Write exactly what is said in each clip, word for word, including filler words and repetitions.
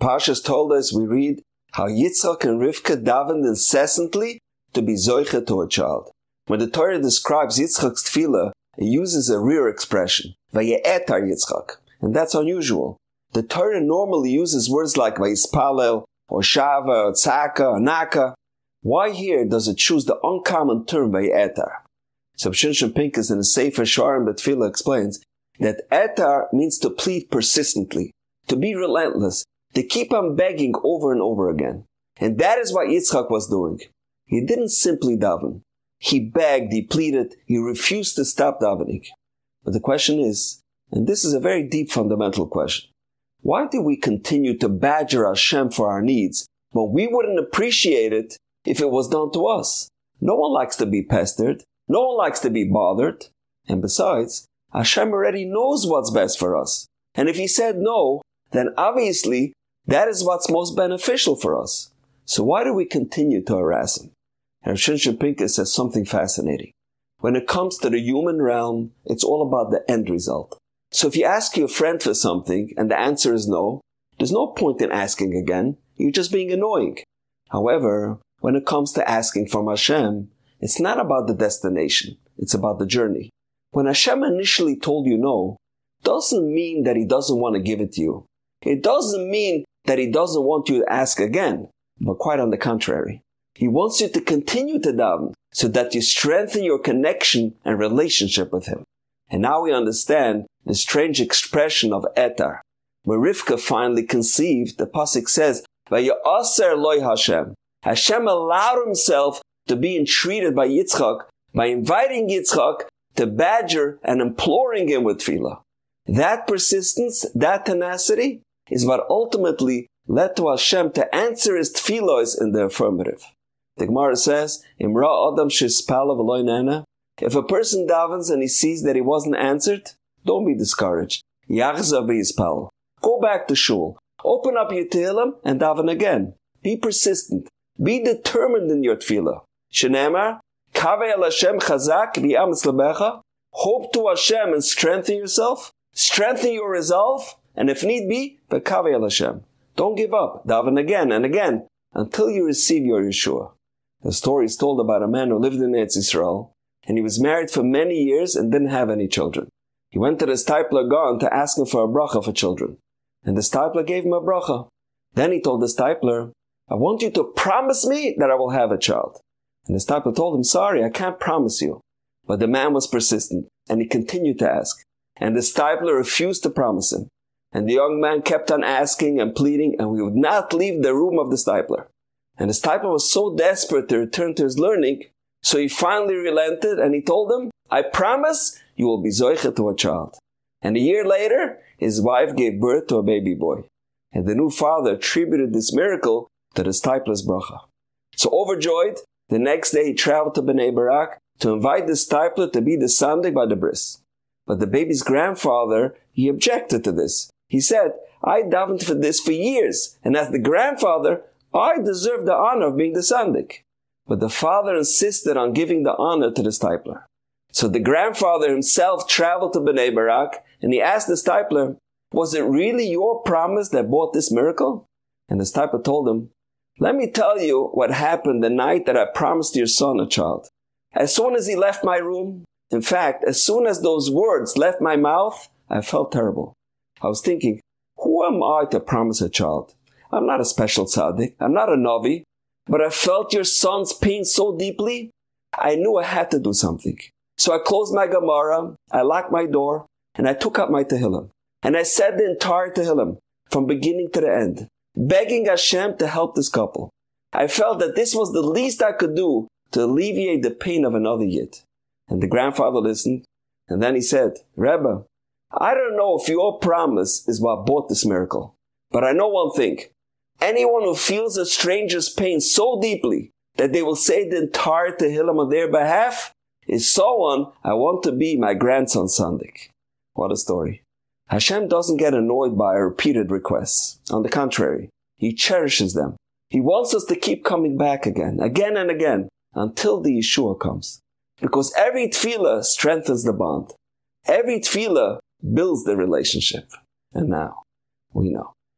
Parshas told us, we read, how Yitzchak and Rivka davened incessantly to be zoiche to a child. When the Torah describes Yitzchak's tefillah, it uses a rear expression, vaye'etar Yitzchak, and that's unusual. The Torah normally uses words like vayispalel, or shava, or tzaka, or naka. Why here does it choose the uncommon term vaye'etar? So Shimshon Pincus in the Sefer Shorim B'Tefillah explains that etar means to plead persistently, to be relentless, to keep on begging over and over again. And that is what Yitzchak was doing. He didn't simply daven. He begged, he pleaded, he refused to stop davening. But the question is, and this is a very deep fundamental question, why do we continue to badger Hashem for our needs when we wouldn't appreciate it if it was done to us? No one likes to be pestered. No one likes to be bothered. And besides, Hashem already knows what's best for us. And if He said no, then obviously that is what's most beneficial for us. So why do we continue to harass Him? And Shimshon Pincus says something fascinating. When it comes to the human realm, it's all about the end result. So if you ask your friend for something and the answer is no, there's no point in asking again. You're just being annoying. However, when it comes to asking from Hashem, it's not about the destination. It's about the journey. When Hashem initially told you no, doesn't mean that He doesn't want to give it to you. It doesn't mean that He doesn't want you to ask again, but quite on the contrary. He wants you to continue to daven so that you strengthen your connection and relationship with Him. And now we understand the strange expression of etar. When Rivka finally conceived, the pasuk says, "Vayaser loy Hashem." Hashem allowed Himself to be entreated by Yitzchak by inviting Yitzchak to badger and imploring him with tefillah. That persistence, that tenacity, is what ultimately led to Hashem to answer his tefillos in the affirmative. The Gemara says, "Imra adam shispala v'lo nana." If a person davens and he sees that he wasn't answered, don't be discouraged. Yachza b'yispal. Go back to shul. Open up your tehillim and daven again. Be persistent. Be determined in your tefillah. Shenemar, kaveh el Hashem chazak v'yametz lebecha. Hope to Hashem and strengthen yourself. Strengthen your resolve. And if need be, v'kaveh el Hashem. Don't give up. Daven again and again until you receive your Yeshua. The story is told about a man who lived in Eretz Yisrael, and he was married for many years and didn't have any children. He went to the Stipler Gaon to ask him for a bracha for children. And the Stipler gave him a bracha. Then he told the Stipler, "I want you to promise me that I will have a child." And the Stipler told him, "Sorry, I can't promise you." But the man was persistent, and he continued to ask. And the Stipler refused to promise him. And the young man kept on asking and pleading, and we would not leave the room of the Stipler. And the Stipler was so desperate to return to his learning, so he finally relented, and he told him, "I promise you will be zoiche to a child." And a year later, his wife gave birth to a baby boy. And the new father attributed this miracle to the Stipler's bracha. So overjoyed, the next day he traveled to Bnei Barak to invite the Stipler to be the sandik by the bris. But the baby's grandfather, he objected to this. He said, "I davened for this for years, and as the grandfather, I deserve the honor of being the sandik." But the father insisted on giving the honor to the Stipler. So the grandfather himself traveled to Bnei Barak, and he asked the Stipler, "Was it really your promise that brought this miracle?" And the Stipler told him, "Let me tell you what happened the night that I promised your son a child. As soon as he left my room, in fact, as soon as those words left my mouth, I felt terrible. I was thinking, who am I to promise a child? I'm not a special tzaddik. I'm not a Navi. But I felt your son's pain so deeply, I knew I had to do something. So I closed my Gemara, I locked my door, and I took up my Tehillim. And I said the entire Tehillim, from beginning to the end, begging Hashem to help this couple. I felt that this was the least I could do to alleviate the pain of another Yid." And the grandfather listened, and then he said, "Rebbe, I don't know if your promise is what brought this miracle, but I know one thing. Anyone who feels a stranger's pain so deeply that they will say the entire Tehillim on their behalf is someone I want to be my grandson's sandik." What a story. Hashem doesn't get annoyed by our repeated requests. On the contrary, He cherishes them. He wants us to keep coming back again, again and again, until the Yeshua comes. Because every tefillah strengthens the bond. Every tefillah builds the relationship. And now, we know.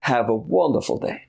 Have a wonderful day.